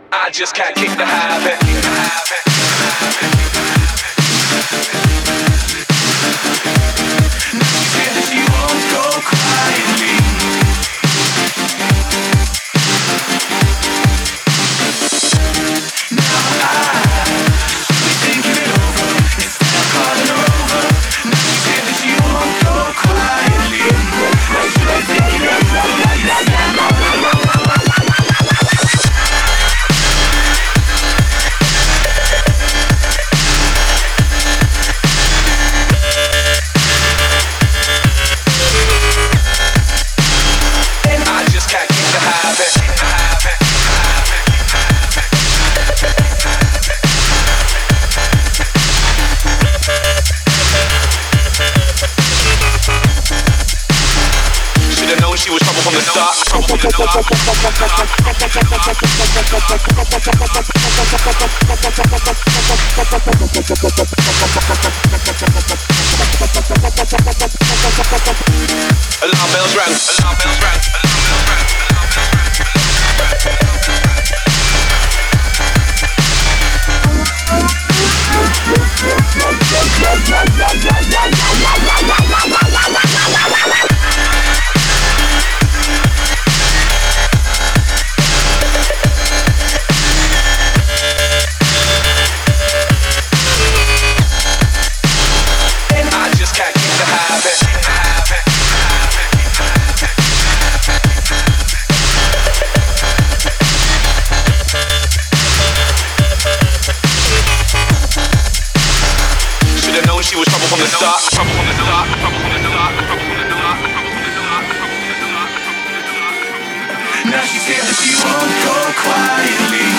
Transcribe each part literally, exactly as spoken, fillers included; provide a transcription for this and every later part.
I just can't kick the habit. Now she said that she won't go quietly. Now I should be thinking it over instead of calling her over. Now she said that she won't go quietly. I should be thinking it over instead of calling her over. She was trouble from the start. Trouble from the start. Alarm bells rang. Alarm bells rang. She was trouble from the start. Trouble from the start. Trouble from the start. Trouble from the start. Now she said that she won't go quietly.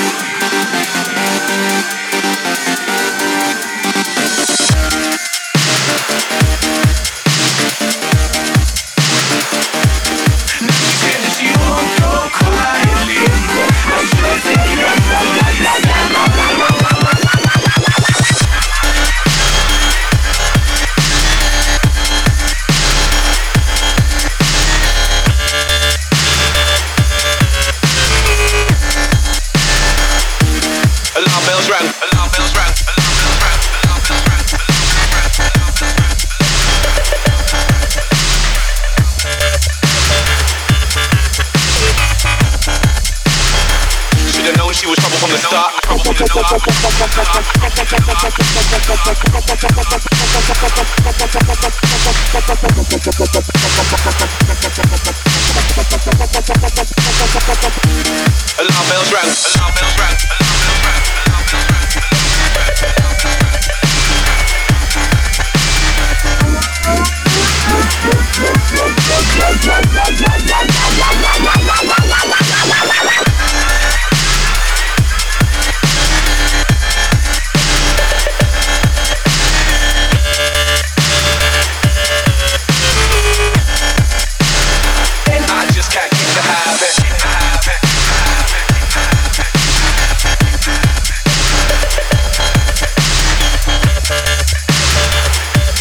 Now she said that she won't go quietly. Now she's thinking about life. Alarm bells rang. Alarm bells rang. Alarm bells rang. Alarm bells rang. Should've known she was trouble from the start. Trouble from the start. Alarm bells rang. Alarm bells rang. I just can't keep the habit.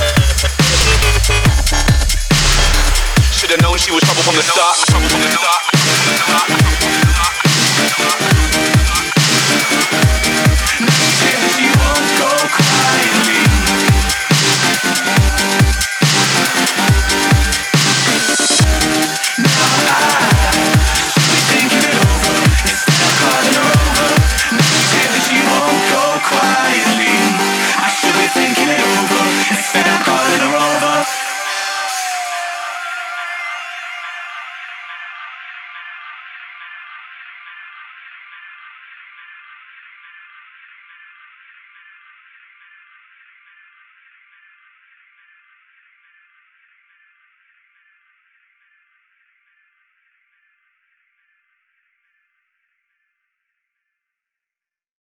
Should've known she was trouble from the start. Trouble from the start.